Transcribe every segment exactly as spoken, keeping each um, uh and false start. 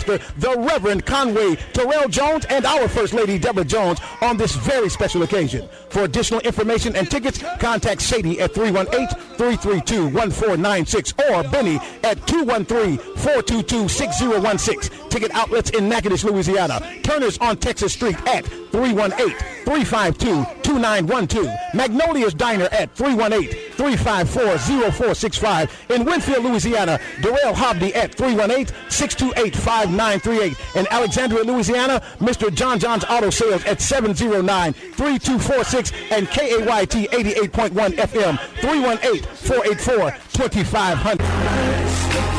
Pastor, the Reverend Conway Terrell Jones, and our First Lady Deborah Jones on this very special occasion. For additional information and tickets, contact Sadie at three one eight, three three two, one four nine six or Benny at two one three, four two two, six zero one six. Ticket outlets in Natchitoches, Louisiana. Turner's on Texas Street at three one eight, three five two, two nine one two. Magnolia's Diner at three one eight, three five four, zero four six five. In Winfield, Louisiana, Darrell Hobby at three one eight, six two eight, five nine three eight. In Alexandria, Louisiana, Mister John John's Auto Sales at seven zero nine, three two four six and K A Y T eighty-eight point one F M, three one eight, four eight four, two five zero zero.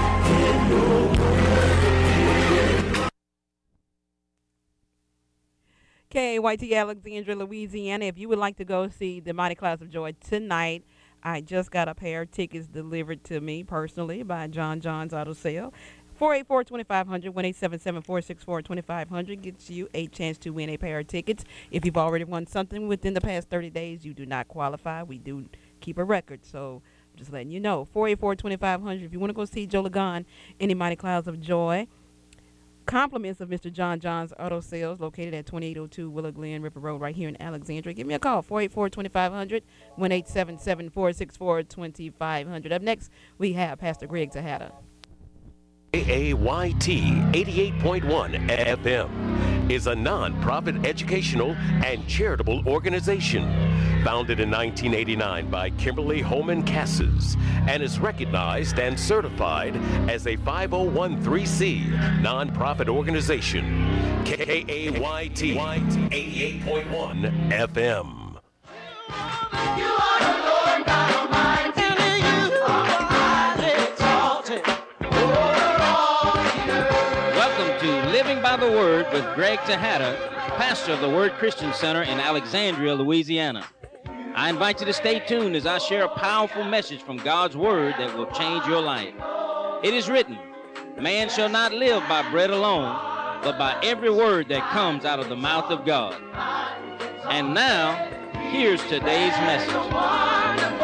K A Y T Alexandria, Louisiana. If you would like to go see the Mighty Clouds of Joy tonight, I just got a pair of tickets delivered to me personally by John John's Auto Sale. four eight four, two five zero zero, one eight seven seven, four six four, two five zero zero gets you a chance to win a pair of tickets. If you've already won something within the past thirty days, you do not qualify. We do keep a record, so I'm just letting you know. four eight four, two five zero zero if you want to go see Joe Lagon in the Mighty Clouds of Joy. Compliments of Mister John John's Auto Sales, located at twenty-eight oh two Willow Glen River Road right here in Alexandria. Give me a call, four eight four, two five zero zero, one eight seven seven, four six four, two five zero zero. Up next, we have Pastor Greg Tejada. K A Y T eighty-eight point one F M is a non-profit educational and charitable organization founded in nineteen eighty-nine by Kimberly Holman Cassis and is recognized and certified as a five oh one c non-profit organization. K A Y T eighty-eight point one F M. You are the Lord God Almighty, and you are highly exalted. Welcome to Living by the Word with Greg Tejada, pastor of the Word Christian Center in Alexandria, Louisiana. I invite you to stay tuned as I share a powerful message from God's Word that will change your life. It is written, man shall not live by bread alone, but by every word that comes out of the mouth of God. And now, here's today's message.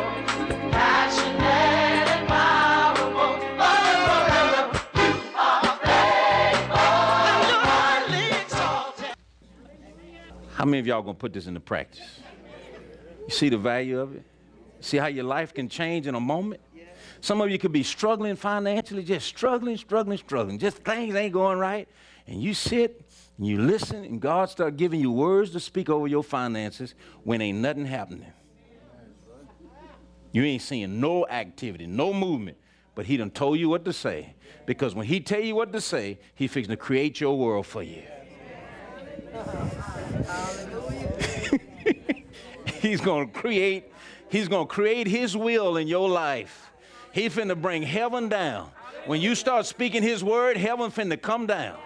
How many of y'all gonna put this into practice? You see the value of it? See how your life can change in a moment? Some of you could be struggling financially, just struggling, struggling, struggling. Just things ain't going right. And you sit and you listen and God start giving you words to speak over your finances when ain't nothing happening. You ain't seeing no activity, no movement, but he done told you what to say. Because when he tell you what to say, he fixing to create your world for you. He's going to create, he's going to create his will in your life. He's finna bring heaven down. When you start speaking his word, heaven finna come down.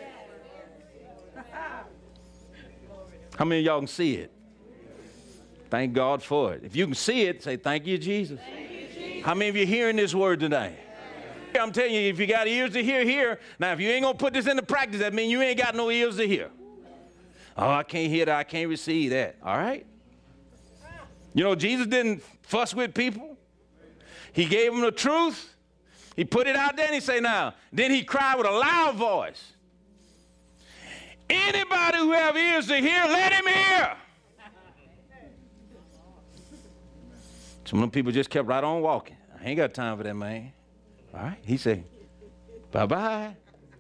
How many of y'all can see it? Thank God for it. If you can see it, say, thank you, Jesus. Thank you, Jesus. How many of you hearing this word today? I'm telling you, if you got ears to hear, hear. Now, if you ain't going to put this into practice, that means you ain't got no ears to hear. Oh, I can't hear that. I can't receive that. All right? You know, Jesus didn't fuss with people. He gave them the truth. He put it out there and he said, now, then he cried with a loud voice. Anybody who have ears to hear, let him hear. Some of them people just kept right on walking. I ain't got time for that, man. All right? He said, bye-bye.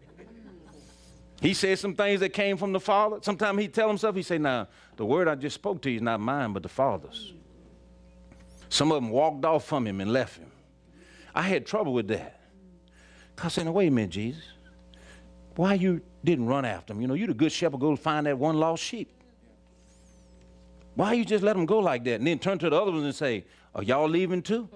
He said some things that came from the Father. Sometimes he tell himself, he say, now, the word I just spoke to you is not mine, but the Father's. Some of them walked off from him and left him. I had trouble with that. I said, no, wait a minute, Jesus. Why you didn't run after him? You know, you the good shepherd, go find that one lost sheep. Why you just let them go like that? And then turn to the other ones and say, are y'all leaving too?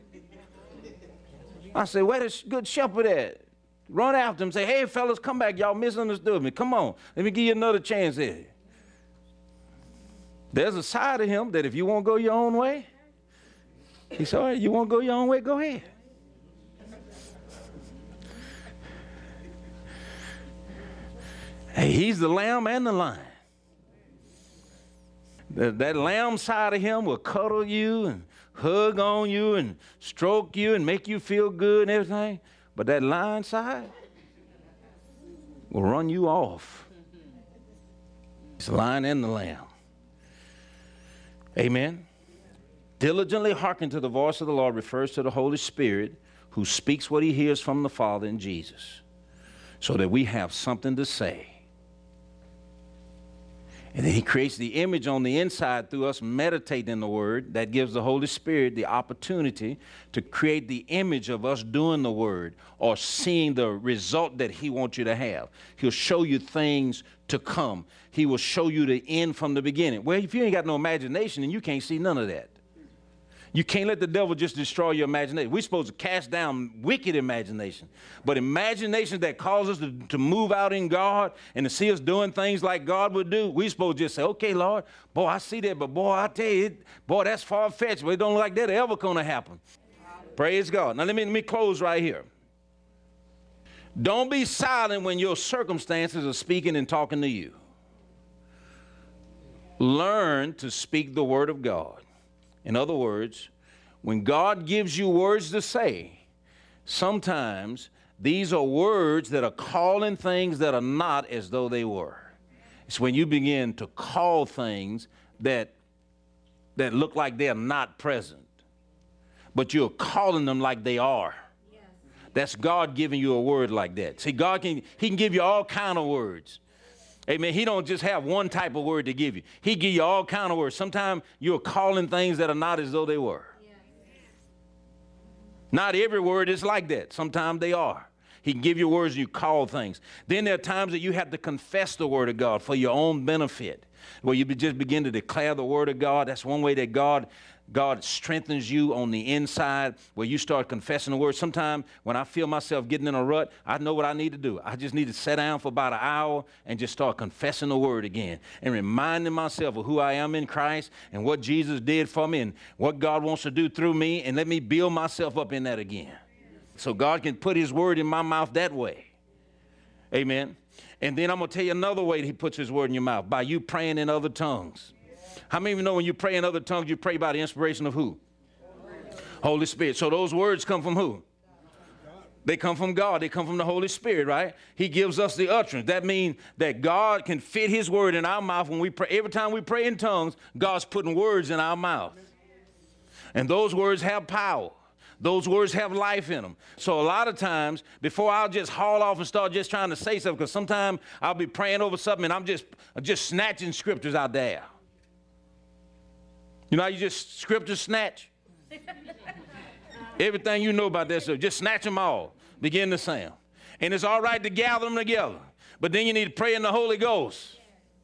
I said, where the good shepherd at? Run after him, say, hey, fellas, come back. Y'all misunderstood me. Come on. Let me give you another chance here. There's a side of him that if you won't go your own way, he said, all right, you want to go your own way, go ahead. Hey, he's the lamb and the lion. That, that lamb side of him will cuddle you and hug on you and stroke you and make you feel good and everything. But that lion side, will run you off. It's the lion and the lamb. Amen. Diligently hearken to the voice of the Lord refers to the Holy Spirit who speaks what he hears from the Father and Jesus, so that we have something to say. And then he creates the image on the inside through us meditating in the Word. That gives the Holy Spirit the opportunity to create the image of us doing the Word or seeing the result that he wants you to have. He'll show you things to come. He will show you the end from the beginning. Well, if you ain't got no imagination, then you can't see none of that. You can't let the devil just destroy your imagination. We're supposed to cast down wicked imagination. But imagination that causes us to, to move out in God and to see us doing things like God would do, we're supposed to just say, okay, Lord, boy, I see that, but boy, I tell you, it, boy, that's far-fetched. But it don't look like that ever going to happen. Praise God. Now, let me, let me close right here. Don't be silent when your circumstances are speaking and talking to you. Learn to speak the word of God. In other words, when God gives you words to say, sometimes these are words that are calling things that are not as though they were. It's when you begin to call things that, that look like they're not present, but you're calling them like they are. Yes. That's God giving you a word like that. See, God can, he can give you all kind of words. Amen. He don't just have one type of word to give you. He give you all kind of words. Sometimes you're calling things that are not as though they were. Yes. Not every word is like that. Sometimes they are. He can give you words and you call things. Then there are times that you have to confess the word of God for your own benefit, where you just begin to declare the word of God. That's one way that God God strengthens you on the inside, where you start confessing the word. Sometimes when I feel myself getting in a rut, I know what I need to do. I just need to sit down for about an hour and just start confessing the word again and reminding myself of who I am in Christ and what Jesus did for me and what God wants to do through me, and let me build myself up in that again. So God can put his word in my mouth that way. Amen. And then I'm going to tell you another way that he puts his word in your mouth, by you praying in other tongues. How many of you know when you pray in other tongues, you pray by the inspiration of who? Holy Spirit. So those words come from who? They come from God. They come from the Holy Spirit, right? He gives us the utterance. That means that God can fit his word in our mouth when we pray. Every time we pray in tongues, God's putting words in our mouth. And those words have power. Those words have life in them. So a lot of times, before I'll just haul off and start just trying to say something, because sometimes I'll be praying over something and I'm just, just snatching scriptures out there. You know how you just scripture snatch? Everything you know about that stuff, just snatch them all, begin to say them. And it's all right to gather them together, but then you need to pray in the Holy Ghost.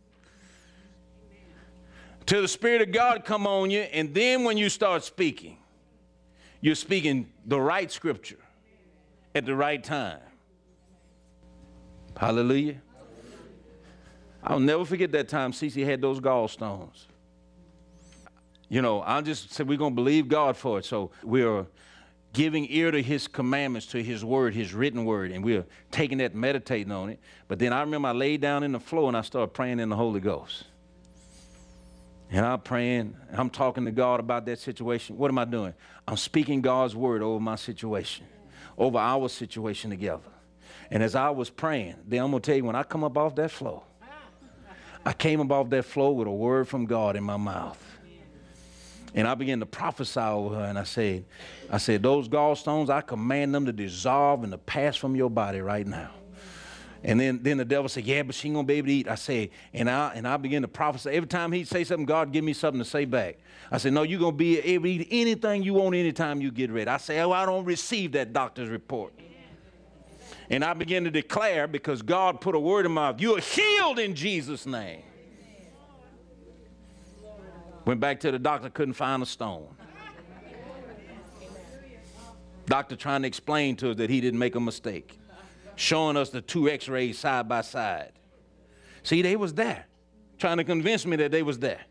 Till the Spirit of God come on you, and then when you start speaking, you're speaking the right scripture at the right time. Hallelujah. I'll never forget that time Cece had those gallstones. You know, I just said we're going to believe God for it. So we're giving ear to his commandments, to his word, his written word, and we're taking that, meditating on it. But then I remember I laid down in the floor and I started praying in the Holy Ghost. And I'm praying, I'm talking to God about that situation. What am I doing? I'm speaking God's word over my situation, over our situation together. And as I was praying, then I'm going to tell you, when I come up off that floor, I came up off that floor with a word from God in my mouth. And I began to prophesy over her, and I said, I said, those gallstones, I command them to dissolve and to pass from your body right now. And then, then the devil said, yeah, but she ain't going to be able to eat. I said, and I, and I began to prophesy. Every time he'd say something, God give me something to say back. I said, no, you're going to be able to eat anything you want anytime you get ready. I say, oh, I don't receive that doctor's report. And I began to declare, because God put a word in my mouth, you are healed in Jesus' name. Went back to the doctor, couldn't find a stone. Doctor trying to explain to us that he didn't make a mistake, showing us the two x-rays side by side. See, they was there, trying to convince me that they was there.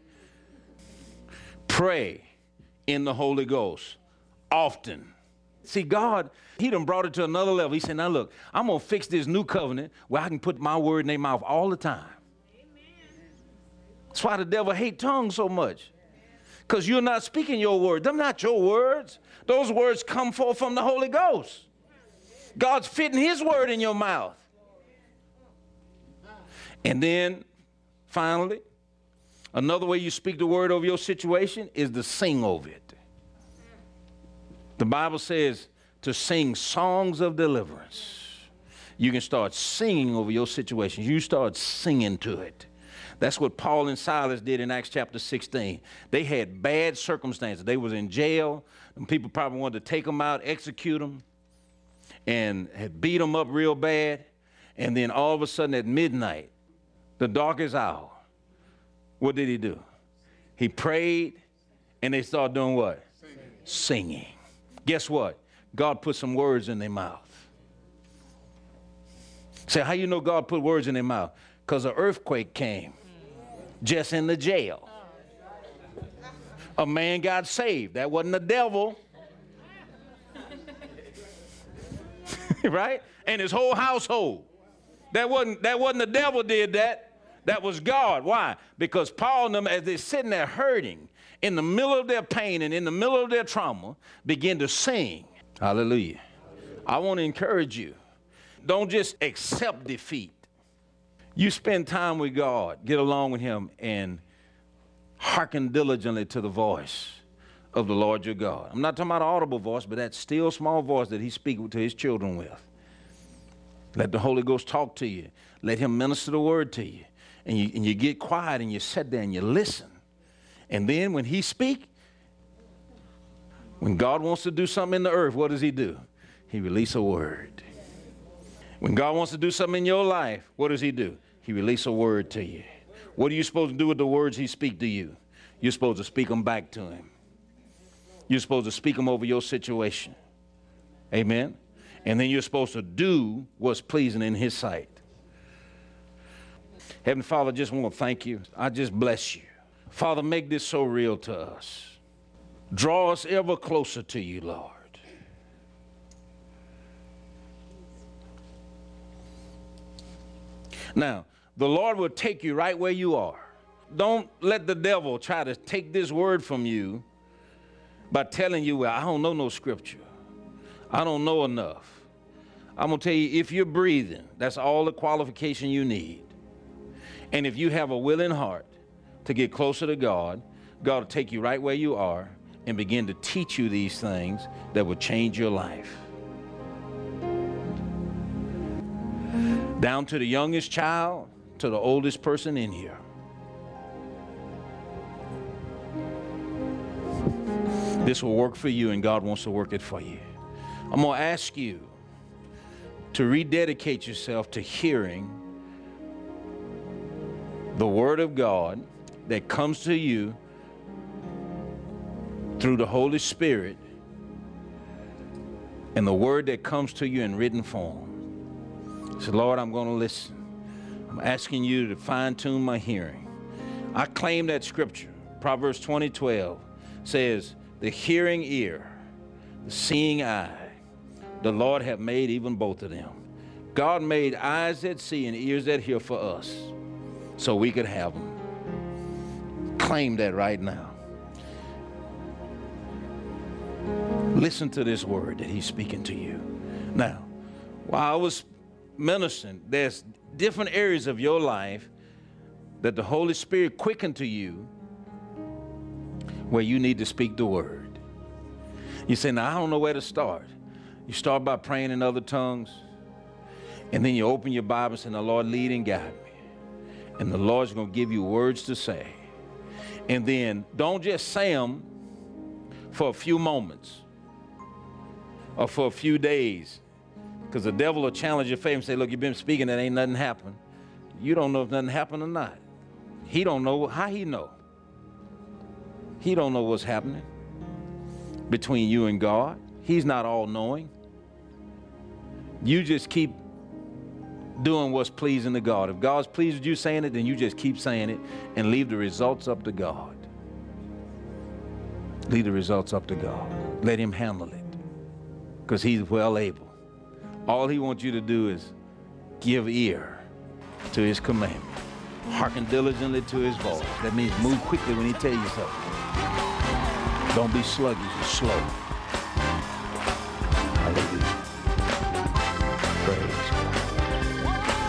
Pray in the Holy Ghost often. See, God, he done brought it to another level. He said, now look, I'm going to fix this new covenant where I can put my word in their mouth all the time. That's why the devil hates tongues so much. Because you're not speaking your word. They're not your words. Those words come forth from the Holy Ghost. God's fitting his word in your mouth. And then, finally, another way you speak the word over your situation is to sing over it. The Bible says to sing songs of deliverance. You can start singing over your situation. You start singing to it. That's what Paul and Silas did in Acts chapter sixteen. They had bad circumstances. They was in jail, and people probably wanted to take them out, execute them, and had beat them up real bad. And then all of a sudden at midnight, the darkest hour, what did he do? He prayed, and they started doing what? Singing. Singing. Guess what? God put some words in their mouth. Say, how you know God put words in their mouth? Because an earthquake came just in the jail. A man got saved. That wasn't the devil. Right? And his whole household. That wasn't, that wasn't the devil did that. That was God. Why? Because Paul and them, as they're sitting there hurting, in the middle of their pain and in the middle of their trauma, begin to sing. Hallelujah. I want to encourage you. Don't just accept defeat. You spend time with God, get along with him, and hearken diligently to the voice of the Lord your God. I'm not talking about an audible voice, but that still small voice that he speaks to his children with. Let the Holy Ghost talk to you. Let him minister the word to you. And you, and you get quiet and you sit there and you listen. And then when he speaks, when God wants to do something in the earth, what does he do? He releases a word. When God wants to do something in your life, what does he do? He releases a word to you. What are you supposed to do with the words he speaks to you? You're supposed to speak them back to him. You're supposed to speak them over your situation. Amen? And then you're supposed to do what's pleasing in his sight. Heavenly Father, I just want to thank you. I just bless you. Father, make this so real to us. Draw us ever closer to you, Lord. Now, the Lord will take you right where you are. Don't let the devil try to take this word from you by telling you, well, I don't know no scripture. I don't know enough. I'm going to tell you, if you're breathing, that's all the qualification you need. And if you have a willing heart to get closer to God, God will take you right where you are and begin to teach you these things that will change your life. Down to the youngest child, to the oldest person in here. This will work for you, and God wants to work it for you. I'm going to ask you to rededicate yourself to hearing the Word of God that comes to you through the Holy Spirit and the Word that comes to you in written form. Say, Lord, I'm going to listen. I'm asking you to fine-tune my hearing. I claim that scripture. Proverbs twenty twelve says, the hearing ear, the seeing eye, the Lord have made even both of them. God made eyes that see and ears that hear for us so we could have them. Claim that right now. Listen to this word that he's speaking to you. Now, while I was ministering, there's different areas of your life that the Holy Spirit quickened to you where you need to speak the word. You say, now I don't know where to start. You start by praying in other tongues, and then you open your Bible and say, the Lord, lead and guide me. And the Lord's going to give you words to say. And then don't just say them for a few moments or for a few days, because the devil will challenge your faith and say, look, you've been speaking, that ain't nothing happened. You don't know if nothing happened or not. He don't know. How he know? He don't know what's happening between you and God. He's not all-knowing. You just keep doing what's pleasing to God. If God's pleased with you saying it, then you just keep saying it and leave the results up to God. Leave the results up to God. Let him handle it, because he's well able. All he wants you to do is give ear to his commandment. Hearken diligently to his voice. That means move quickly when he tells you something. Don't be sluggish or slow. Hallelujah.